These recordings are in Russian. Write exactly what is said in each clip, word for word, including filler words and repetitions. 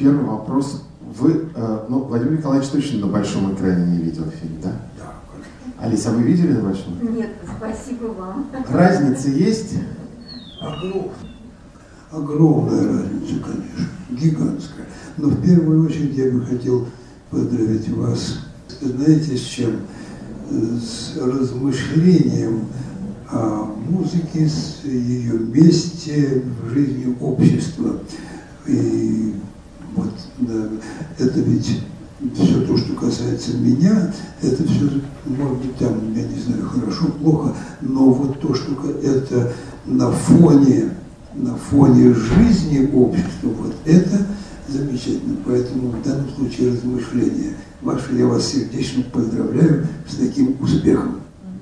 первый вопрос. Вы, э, ну, Владимир Николаевич точно на большом экране не видел фильм, да? Да. Алиса, вы видели на большом? Нет, спасибо вам. Разница есть? Огром... Огромная разница, конечно, гигантская. Но в первую очередь я бы хотел поздравить вас, знаете, с чем? С размышлением о музыке, с ее месте в жизни общества. И вот, да, это ведь все то, что касается меня, это все, может быть, там, я не знаю, хорошо, плохо, но вот то, что это на фоне, на фоне жизни общества, вот это замечательно. Поэтому в данном случае размышления ваши, я вас сердечно поздравляю с таким успехом.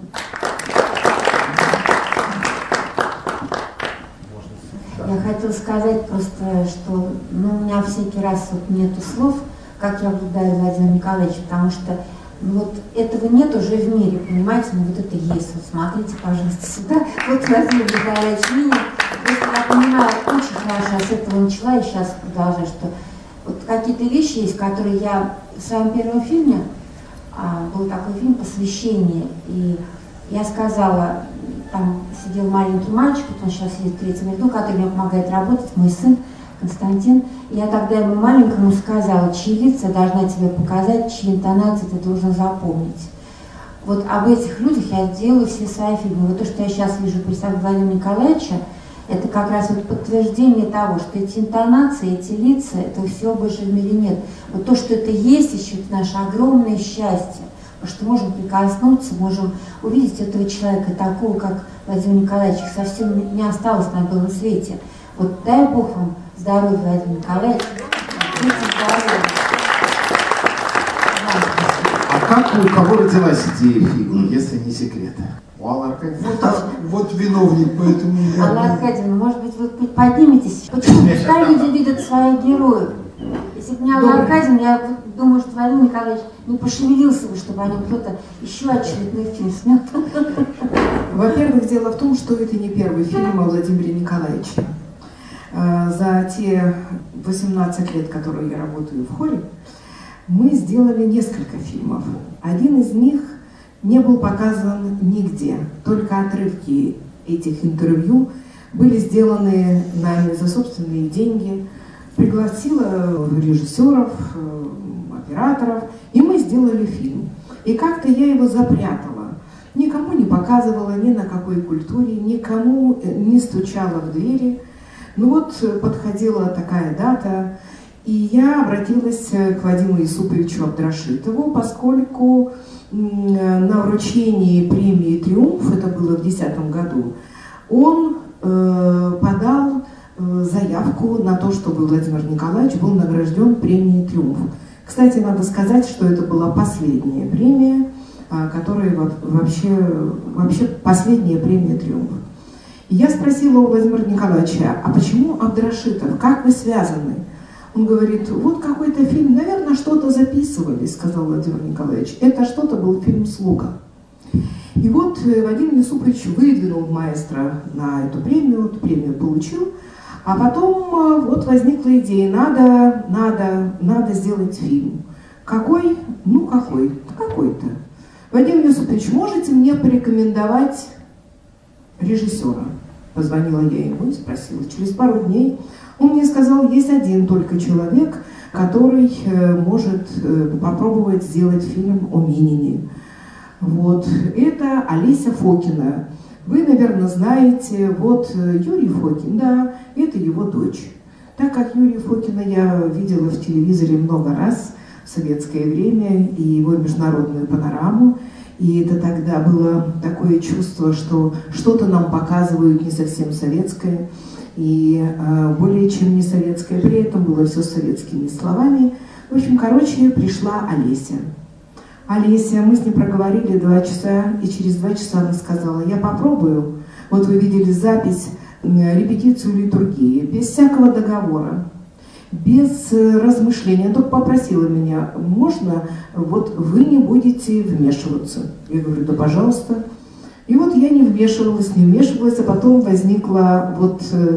Я хотела сказать просто, что ну, у меня всякий раз вот нету слов, как я благодарю Владимира Николаевича, потому что ну, вот этого нет уже в мире, понимаете, ну вот это есть. Вот смотрите, пожалуйста, сюда. Вот Владимир Николаевич меня. Просто я понимаю очень хорошо, с этого начала и сейчас продолжаю, что вот какие-то вещи есть, которые я в своем первом фильме, а, был такой фильм «Посвящение», и я сказала, там сидел маленький мальчик, вот он сейчас сидит в третьем ряду, который мне помогает работать, мой сын Константин. И я тогда ему маленькому сказала, чьи лица я должна тебе показать, чьи интонации ты должен запомнить. Вот об этих людях я делаю все свои фильмы. Вот то, что я сейчас вижу при Владимира Николаевича, это как раз вот подтверждение того, что эти интонации, эти лица, этого всего больше в мире нет. Вот то, что это есть еще, это наше огромное счастье. Потому что можем прикоснуться, можем увидеть этого человека, такого, как Владимир Николаевич, их совсем не осталось на белом свете. Вот дай Бог вам здоровья, Владимир Николаевич. Будьте здоровы. А как у кого родилась идея фильма, если не секрет? У Аллы Аркадьевны? Вот, а, вот виновник, поэтому я... Алла Аркадьевна, может быть, вы подниметесь? Почему? Пускай люди видят своих героев. Если бы не Алла Аркадьевна, я думаю, что Владимир Николаевич не пошевелился бы, чтобы о нем кто-то еще очередной фильм снял. Во-первых, дело в том, что это не первый фильм о Владимире Николаевиче. За те восемнадцать лет, которые я работаю в хоре, мы сделали несколько фильмов. Один из них не был показан нигде, только отрывки этих интервью были сделаны нами за собственные деньги. Пригласила режиссеров, операторов, и мы сделали фильм. И как-то я его запрятала. Никому не показывала, ни на какой культуре, никому не стучала в двери. Ну вот подходила такая дата, и я обратилась к Вадиму Юсуповичу Абдрашитову, поскольку на вручении премии «Триумф», это было в две тысячи десятом году, он э, подал э, заявку на то, чтобы Владимир Николаевич был награжден премией «Триумф». Кстати, надо сказать, что это была последняя премия, э, которая вообще, вообще последняя премия «Триумф». И я спросила у Владимира Николаевича, а почему Абдрашитов, как вы связаны? Он говорит, вот какой-то фильм, наверное, что-то записывали, сказал Владимир Николаевич. Это что-то был фильм «Слуга». И вот Вадим Юсупович выдвинул маэстро на эту премию, эту премию получил, а потом вот возникла идея, надо, надо, надо сделать фильм. Какой? Ну, какой? Какой-то. Вадим Юсупович, можете мне порекомендовать режиссера? Позвонила я ему и спросила. Через пару дней он мне сказал, есть один только человек, который может попробовать сделать фильм о Минине. Вот. Это Олеся Фокина. Вы, наверное, знаете, вот Юрий Фокин, да, это его дочь. Так как Юрия Фокина я видела в телевизоре много раз в советское время, и его международную панораму, и это тогда было такое чувство, что что-то нам показывают не совсем советское, и э, более чем не советское, при этом было все советскими словами. В общем, короче, пришла Олеся. Олеся, мы с ней проговорили два часа, и через два часа она сказала, я попробую, вот вы видели запись, репетицию литургии, без всякого договора, без размышления. Она только попросила меня, можно, вот вы не будете вмешиваться. Я говорю, да пожалуйста. И вот я не вмешивалась, не вмешивалась, а потом возникла вот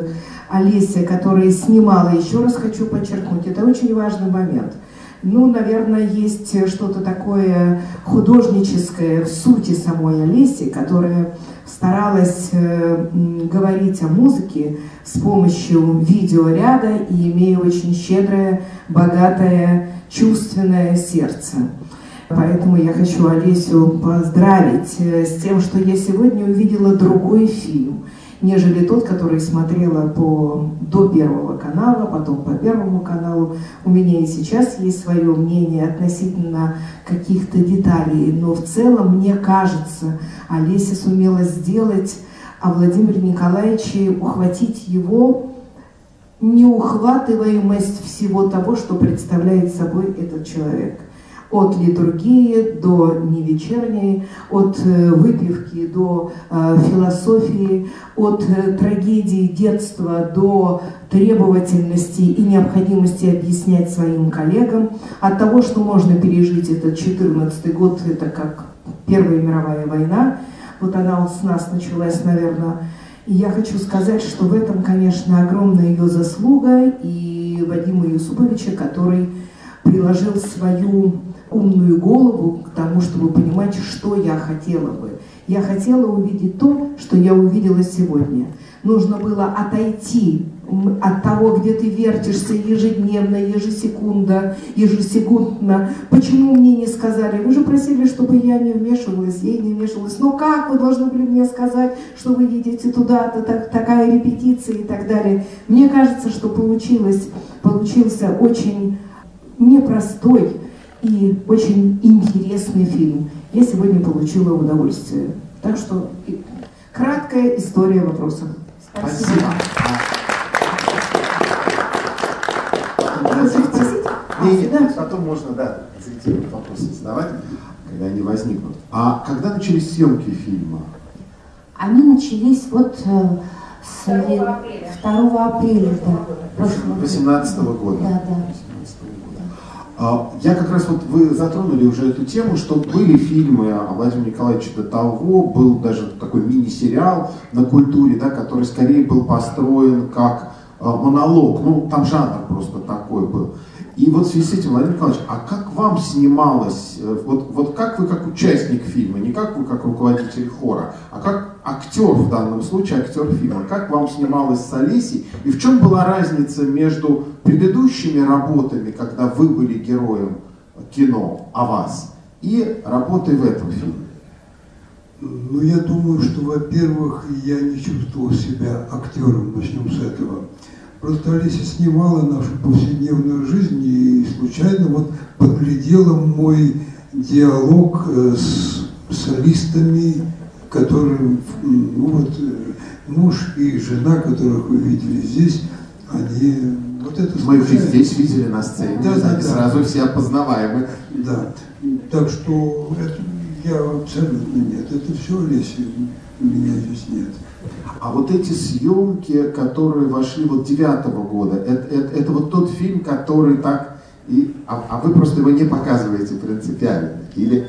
Олеся, которая снимала, еще раз хочу подчеркнуть, это очень важный момент. Ну, наверное, есть что-то такое художническое в сути самой Олеси, которая старалась э, говорить о музыке с помощью видеоряда и имея очень щедрое, богатое, чувственное сердце. Поэтому я хочу Олесю поздравить с тем, что я сегодня увидела другой фильм, нежели тот, который смотрела по, до Первого канала, потом по Первому каналу. У меня и сейчас есть свое мнение относительно каких-то деталей, но в целом, мне кажется, Олеся сумела сделать, а Владимир Николаевич ухватить его неухватываемость всего того, что представляет собой этот человек. От литургии до невечерней, от э, выпивки до э, философии, от э, трагедии детства до требовательности и необходимости объяснять своим коллегам, от того, что можно пережить этот четырнадцатый год, это как Первая мировая война, вот она вот с нас началась, наверное. И я хочу сказать, что в этом, конечно, огромная ее заслуга и Вадима Юсуповича, который приложил свою умную голову к тому, чтобы понимать, что я хотела бы. Я хотела увидеть то, что я увидела сегодня. Нужно было отойти от того, где ты вертишься ежедневно, ежесекунда, ежесекундно. Почему мне не сказали? Вы же просили, чтобы я не вмешивалась, я не вмешивалась. Но как вы должны были мне сказать, что вы едете туда-то, так, такая репетиция и так далее? Мне кажется, что получилось, получился очень непростой и очень интересный фильм. Я сегодня получила удовольствие. Так что краткая история вопросов. Спасибо. Нет, нет, потом можно, да, зрительные вопросы задавать, когда они возникнут. А когда начались съемки фильма? Они начались вот э, с второго апреля, да, восемнадцатого года. Да, да. Я как раз вот, вы затронули уже эту тему, что были фильмы о Владимире Николаевиче до того, был даже такой мини-сериал на Культуре, да, который скорее был построен как монолог, ну там жанр просто такой был. И вот в связи с этим, Владимир Николаевич, а как вам снималось, вот, вот как вы как участник фильма, не как вы как руководитель хора, а как актер в данном случае, актер фильма, как вам снималось с Олесей, и в чем была разница между предыдущими работами, когда вы были героем кино о вас, и работой в этом фильме? Ну, я думаю, что, во-первых, я не чувствовал себя актером, начнем с этого. Просто Олеся снимала нашу повседневную жизнь и случайно вот подглядела мой диалог с солистами, которые, ну вот, муж и жена, которых вы видели здесь, они... Вот это мы их здесь видели на сцене, да, да, они да. Сразу все опознаваемы. Да, так что это, я абсолютно нет, это все Олеся, меня здесь нет. А вот эти съемки, которые вошли вот девятого года, это, это, это вот тот фильм, который так, и, а, а вы просто его не показываете принципиально, или...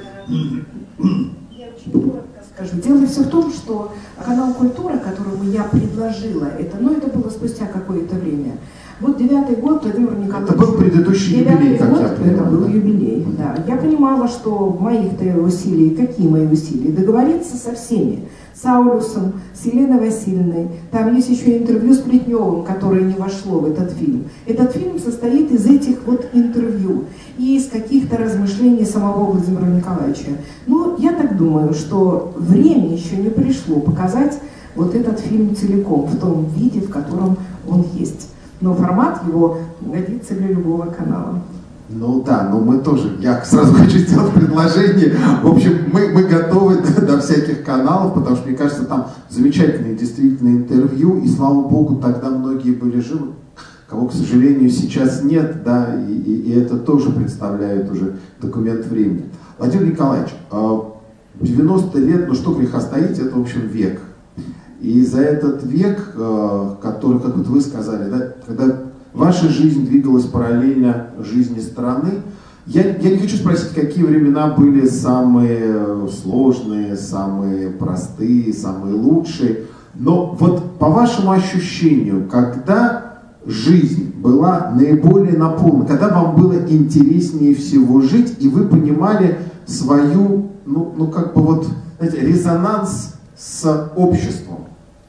Я очень коротко скажу. Дело все в том, что канал «Культура», которому я предложила это, ну это было спустя какое-то время. Вот девятый год Владимир Николаевич... Это был предыдущий юбилей, как год, я понимаю. Это был юбилей, да. Я понимала, что моих-то усилий, какие мои усилия? Договориться со всеми. С Аулюсом, с Еленой Васильевной. Там есть еще интервью с Плетневым, которое не вошло в этот фильм. Этот фильм состоит из этих вот интервью и из каких-то размышлений самого Владимира Николаевича. Но я так думаю, что время еще не пришло показать вот этот фильм целиком, в том виде, в котором он есть. Но формат его годится для любого канала. Ну да, но мы тоже, я сразу хочу сделать предложение. В общем, мы, мы готовы до, до всяких каналов, потому что, мне кажется, там замечательные действительно интервью, и слава богу, тогда многие были живы, кого, к сожалению, сейчас нет, да, и, и, и это тоже представляет уже документ времени. Владимир Николаевич, девяносто лет, ну что греха таить, это, в общем, век. И за этот век, который, как вот вы сказали, да, когда ваша жизнь двигалась параллельно жизни страны, я, я не хочу спросить, какие времена были самые сложные, самые простые, самые лучшие. Но вот по вашему ощущению, когда жизнь была наиболее наполнена, когда вам было интереснее всего жить, и вы понимали свою, ну, ну как бы вот, знаете, резонанс с обществом?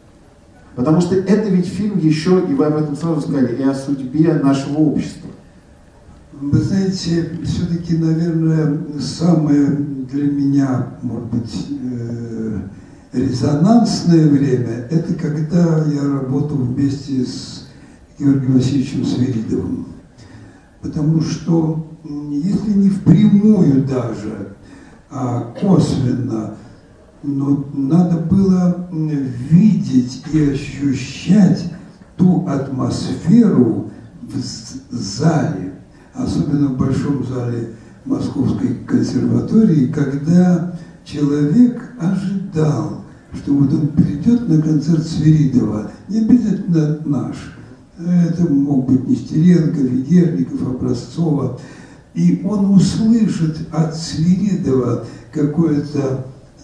Потому что это ведь фильм еще, и вы об этом сразу сказали, и о судьбе нашего общества. Вы знаете, все-таки, наверное, самое для меня, может быть, э, резонансное время, это когда я работал вместе с Георгием Васильевичем Свиридовым. Потому что, если не впрямую даже, а косвенно, но надо было видеть и ощущать ту атмосферу в зале, особенно в большом зале Московской консерватории, когда человек ожидал, что вот он придет на концерт Свиридова, не обязательно наш, это мог быть Нестеренко, Ведерников, Образцова, и он услышит от Свиридова какое-то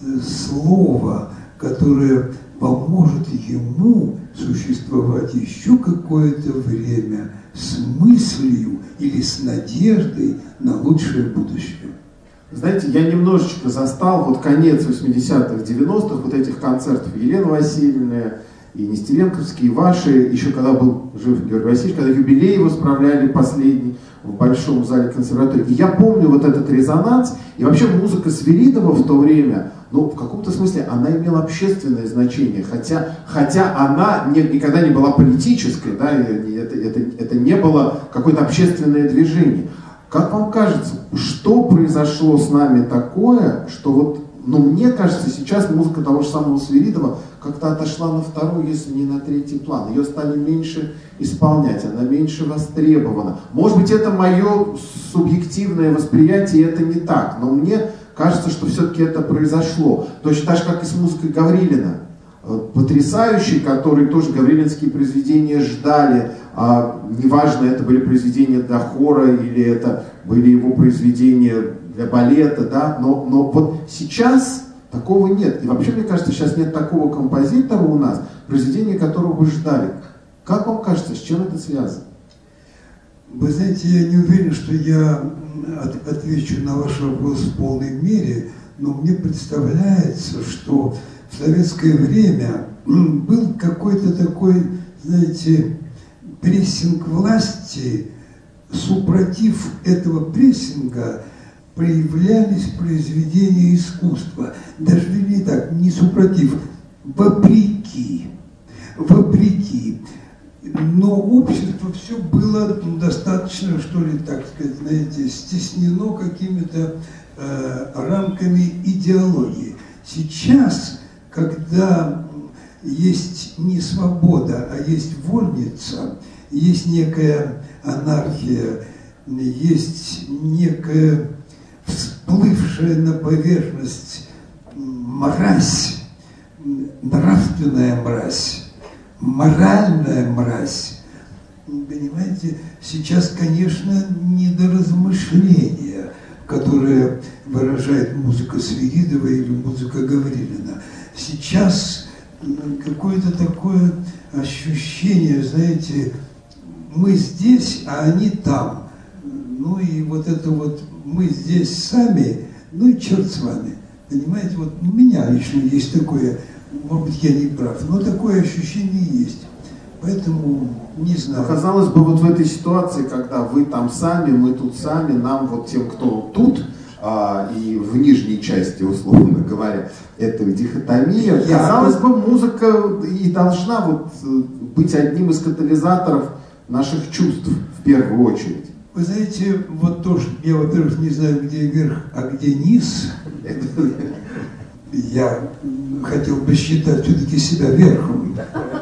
слово, которое поможет ему существовать еще какое-то время с мыслью или с надеждой на лучшее будущее. Знаете, я немножечко застал вот конец восьмидесятых, девяностых, вот этих концертов Елены Васильевны, и Нестеренковские, и ваши, еще когда был жив Георгий Васильевич, когда юбилей его справляли последний в Большом зале консерватории. И я помню вот этот резонанс, и вообще музыка Свиридова в то время, ну, в каком-то смысле она имела общественное значение, хотя, хотя она не, никогда не была политической, да, это, это, это не было какое-то общественное движение. Как вам кажется, что произошло с нами такое, что вот, ну, мне кажется, сейчас музыка того же самого Свиридова как-то отошла на второй, если не на третий план. Ее стали меньше исполнять, она меньше востребована. Может быть, это мое субъективное восприятие, это не так, но мне кажется, что все-таки это произошло. Точно так же, как и с музыкой Гаврилина. Потрясающий, который тоже гаврилинские произведения ждали. А, неважно, это были произведения для хора или это были его произведения для балета, да, но, но вот сейчас такого нет. И вообще, мне кажется, сейчас нет такого композитора у нас, произведения которого вы ждали. Как вам кажется, с чем это связано? Вы знаете, я не уверен, что я от, отвечу на ваш вопрос в полной мере, но мне представляется, что в советское время был какой-то такой, знаете, прессинг власти. Супротив этого прессинга проявлялись произведения искусства. Даже не так, не супротив, вопреки. Вопреки. Но общество все было достаточно, что ли, так сказать, знаете, стеснено какими-то э, рамками идеологии. Сейчас, когда есть не свобода, а есть вольница, есть некая анархия, есть некая всплывшая на поверхность мразь, нравственная мразь, моральная мразь. Понимаете, сейчас, конечно, не до размышления, которое выражает музыка Свиридова или музыка Гаврилина. Сейчас какое-то такое ощущение, знаете, мы здесь, а они там. Ну и вот это вот мы здесь сами, ну и черт с вами. Понимаете, вот у меня лично есть такое, может быть, я не прав, но такое ощущение есть. Поэтому не знаю. Но, казалось бы, вот в этой ситуации, когда вы там сами, мы тут сами, нам вот тем, кто тут, а, и в нижней части, условно говоря, этой дихотомии, я казалось бы, музыка и должна вот быть одним из катализаторов наших чувств в первую очередь. Вы знаете, вот то, что я, во-первых, не знаю, где верх, а где низ. Я хотел бы считать все-таки себя верхом.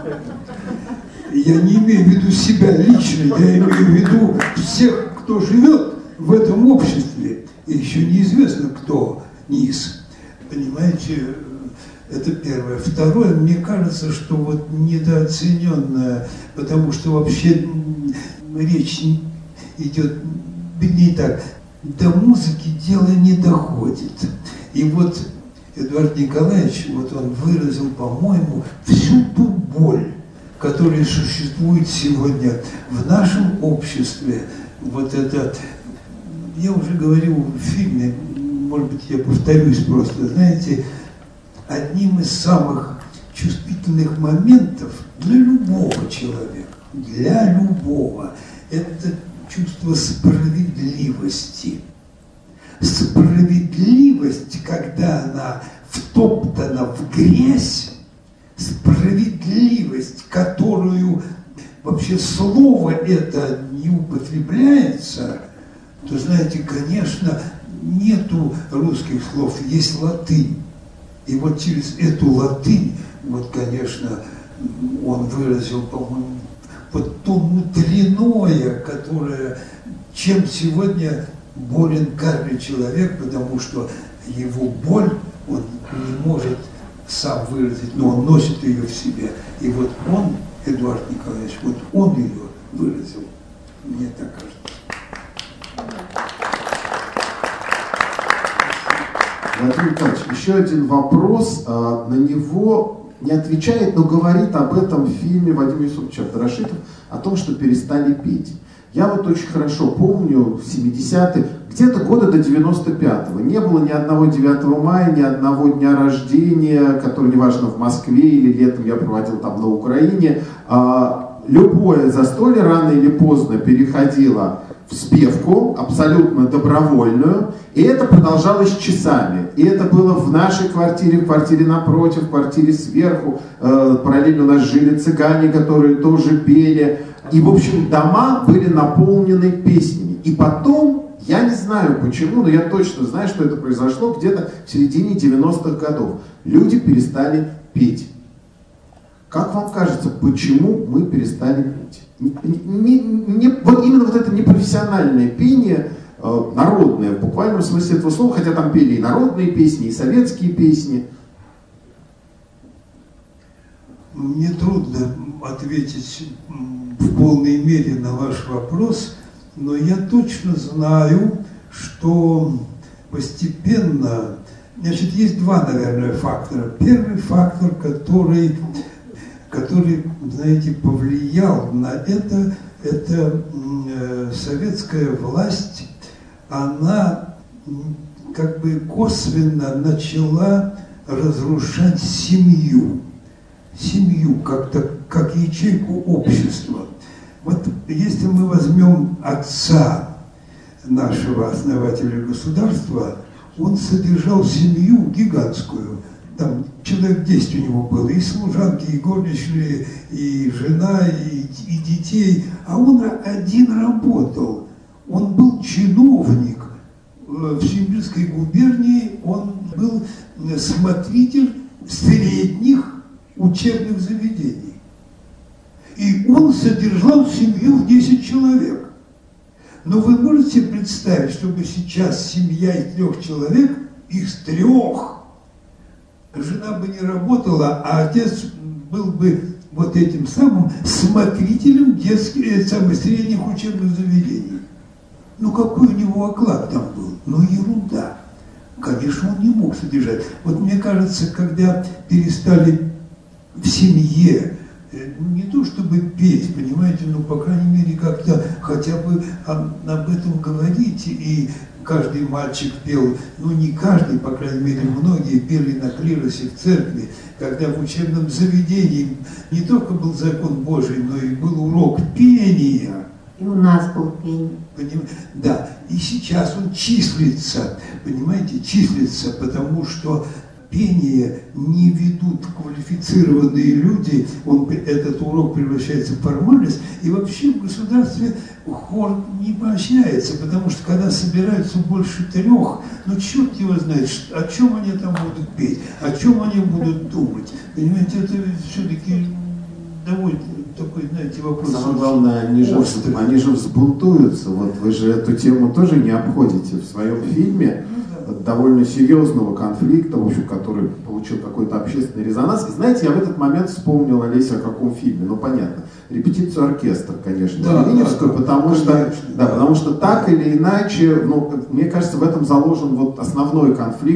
Я не имею в виду себя лично, я имею в виду всех, кто живет в этом обществе. И еще неизвестно, кто низ. Понимаете, это первое. Второе, мне кажется, что вот недооцененное, потому что вообще речь идет не так. До музыки дело не доходит. И вот Эдуард Николаевич, вот он выразил, по-моему, всю ту боль, которая существует сегодня в нашем обществе. Вот это, я уже говорил в фильме, может быть, я повторюсь просто, знаете, одним из самых чувствительных моментов для любого человека, для любого, это чувство справедливости. Справедливость, когда она втоптана в грязь, справедливость, которую вообще слово это не употребляется, то, знаете, конечно, нету русских слов, есть латынь. И вот через эту латынь, вот, конечно, он выразил, по-моему, вот то внутреннее, которое, чем сегодня болен каждый человек, потому что его боль он не может сам выразить, но он носит ее в себе. И вот он, Эдуард Николаевич, вот он ее выразил, мне так кажется. Владимир Николаевич, еще один вопрос, на него не отвечает, но говорит об этом в фильме Вадим Юсупович Абдрашитов, о том, что перестали петь. Я вот очень хорошо помню, в семидесятые, где-то года до девяносто пятого, не было ни одного девятого мая, ни одного дня рождения, который, неважно, в Москве или летом я проводил там на Украине. Любое застолье рано или поздно переходило в спевку, абсолютно добровольную, и это продолжалось часами. И это было в нашей квартире, в квартире напротив, в квартире сверху. Параллельно у нас жили цыгане, которые тоже пели. И, в общем, дома были наполнены песнями. И потом, я не знаю почему, но я точно знаю, что это произошло где-то в середине девяностых годов. Люди перестали петь. Как вам кажется, почему мы перестали петь? Не, не, не, вот именно вот это непрофессиональное пение, э, народное в буквальном смысле этого слова, хотя там пели и народные песни, и советские песни. Мне трудно ответить в полной мере на ваш вопрос, но я точно знаю, что постепенно, значит, есть два, наверное, фактора. Первый фактор, который, который, знаете, повлиял на это, это э, советская власть, она как бы косвенно начала разрушать семью. Семью как-то, как ячейку общества. Вот если мы возьмем отца нашего основателя государства, он содержал семью гигантскую. Там человек десять у него было, и служанки, и горничные, и жена, и, и детей. А он один работал. Он был чиновник в Симбирской губернии, он был смотритель средних учебных заведений. И он содержал семью в десять человек. Но вы можете представить, чтобы сейчас семья из трех человек, из трех, жена бы не работала, а отец был бы вот этим самым смотрителем детских, самых средних учебных заведений. Ну какой у него оклад там был? Ну ерунда. Конечно, он не мог содержать. Вот мне кажется, когда перестали в семье, не то чтобы петь, понимаете, но, по крайней мере, как-то хотя бы об, об этом говорить, и каждый мальчик пел, ну не каждый, по крайней мере, многие пели на клиросе в церкви, когда в учебном заведении не только был закон Божий, но и был урок пения. И у нас был пение. Поним... Да, и сейчас он числится, понимаете, числится, потому что пение не ведут квалифицированные люди, он, этот урок превращается в формальность, и вообще в государстве хор не поощряется, потому что когда собираются больше трех, ну черт его знает, о чем они там будут петь, о чем они будут думать. Понимаете, это все-таки довольно такой, знаете, вопрос. Самое главное, они же, они же взбунтуются. Вот вы же эту тему тоже не обходите в своем фильме. Довольно серьезного конфликта, в общем, который получил какой-то общественный резонанс. И знаете, я в этот момент вспомнил, Олеся, о каком фильме. Ну, понятно, «Репетицию оркестра», конечно, да, Ленинскую, да, потому, конечно, что, да, да, потому что так или иначе, ну, мне кажется, в этом заложен вот основной конфликт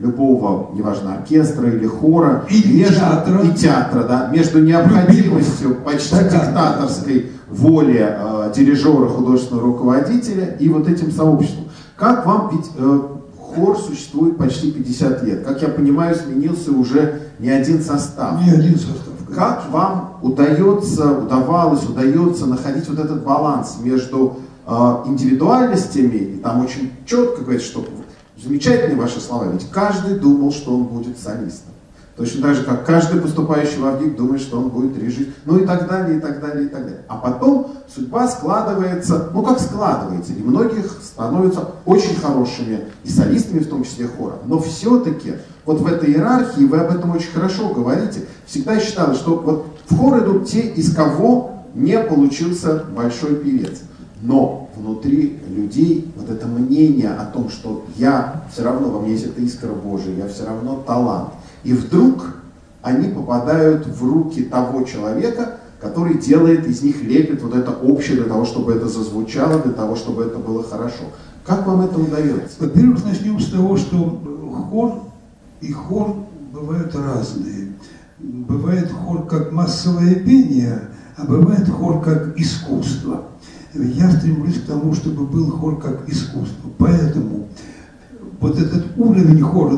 любого, неважно, оркестра или хора, и между, театра, и театра, да, между необходимостью почти диктаторской воли э, дирижера, художественного руководителя и вот этим сообществом. Как вам, ведь э, хор существует почти пятьдесят лет, как я понимаю, сменился уже не один состав. Не один состав. Как вам удается, удавалось, удается находить вот этот баланс между э, индивидуальностями, и там очень четко говорится, что замечательные ваши слова, ведь каждый думал, что он будет солистом. Точно так же, как каждый поступающий в ВГИК думает, что он будет режиссером, ну и так далее, и так далее, и так далее. А потом судьба складывается, ну как складывается, и многих становятся очень хорошими и солистами, в том числе хора. Но все-таки вот в этой иерархии, вы об этом очень хорошо говорите, всегда считалось, что вот в хор идут те, из кого не получился большой певец. Но внутри людей вот это мнение о том, что я все равно, во мне есть эта искра Божия, я все равно талант. И вдруг они попадают в руки того человека, который делает из них, лепит вот это общее для того, чтобы это зазвучало, для того, чтобы это было хорошо. Как вам это удается? Во-первых, начнем с того, что хор и хор бывают разные. Бывает хор как массовое пение, а бывает хор как искусство. Я стремлюсь к тому, чтобы был хор как искусство. Поэтому вот этот уровень хора,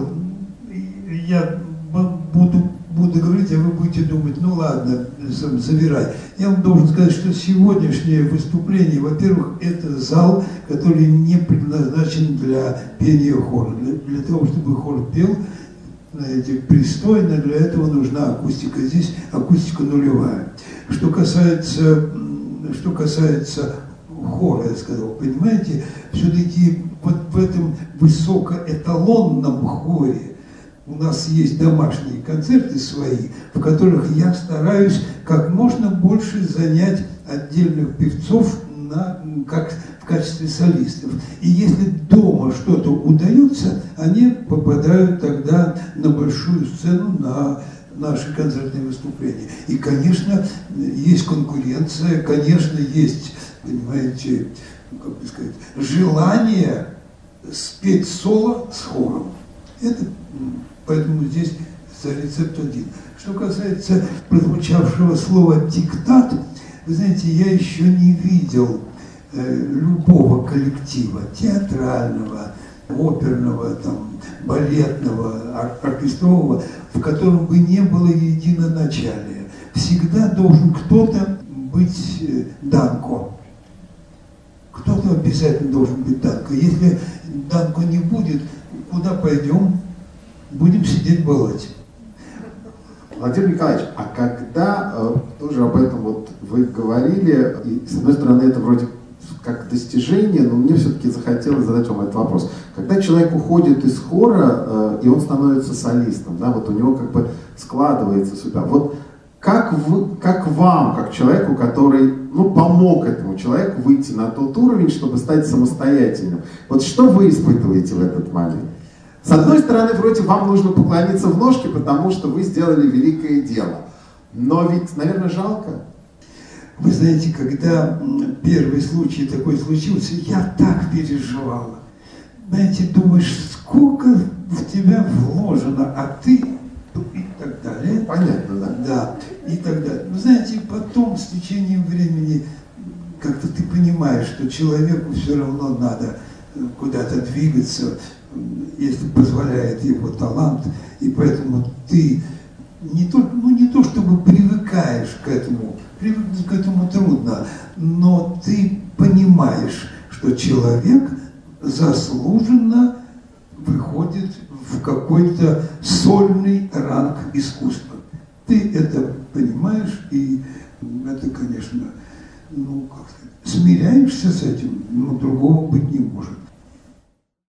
я буду, буду говорить, а вы будете думать, ну ладно, забирай. Я вам должен сказать, что сегодняшнее выступление, во-первых, это зал, который не предназначен для пения хора. Для, для того, чтобы хор пел, знаете, пристойно, для этого нужна акустика. Здесь акустика нулевая. Что касается, что касается хора, я сказал, понимаете, все-таки вот в этом высокоэталонном хоре у нас есть домашние концерты свои, в которых я стараюсь как можно больше занять отдельных певцов на, как в качестве солистов. И если дома что-то удается, они попадают тогда на большую сцену, на наши концертные выступления. И, конечно, есть конкуренция, конечно, есть, понимаете, как бы сказать, желание спеть соло с хором. Это, поэтому здесь за рецепт один. Что касается прозвучавшего слова «диктат», вы знаете, я еще не видел э, любого коллектива, театрального, оперного, там, балетного, ор- оркестрового, в котором бы не было единоначалия. Всегда должен кто-то быть э, данко. Кто-то обязательно должен быть данко. Если данко не будет, куда пойдем? Будем сидеть в болоте. Владимир Николаевич, а когда, э, тоже об этом вот вы говорили, и с одной стороны это вроде как достижение, но мне все-таки захотелось задать вам этот вопрос. Когда человек уходит из хора, э, и он становится солистом, да, вот у него как бы складывается судьба. Вот как, вы, как вам, как человеку, который ну, помог этому человеку выйти на тот уровень, чтобы стать самостоятельным, вот что вы испытываете в этот момент? С одной стороны, вроде вам нужно поклониться в ножки, потому что вы сделали великое дело. Но ведь, наверное, жалко. Вы знаете, когда первый случай такой случился, я так переживала. Знаете, думаешь, сколько в тебя вложено, а ты и так далее. Понятно, да. Да, и так далее. Вы знаете, потом с течением времени как-то ты понимаешь, что человеку все равно надо куда-то двигаться, если позволяет его талант, и поэтому ты не то, ну не то чтобы привыкаешь к этому, привыкнуть к этому трудно, но ты понимаешь, что человек заслуженно выходит в какой-то сольный ранг искусства. Ты это понимаешь, и это, конечно, ну, как сказать, смиряешься с этим, но другого быть не может.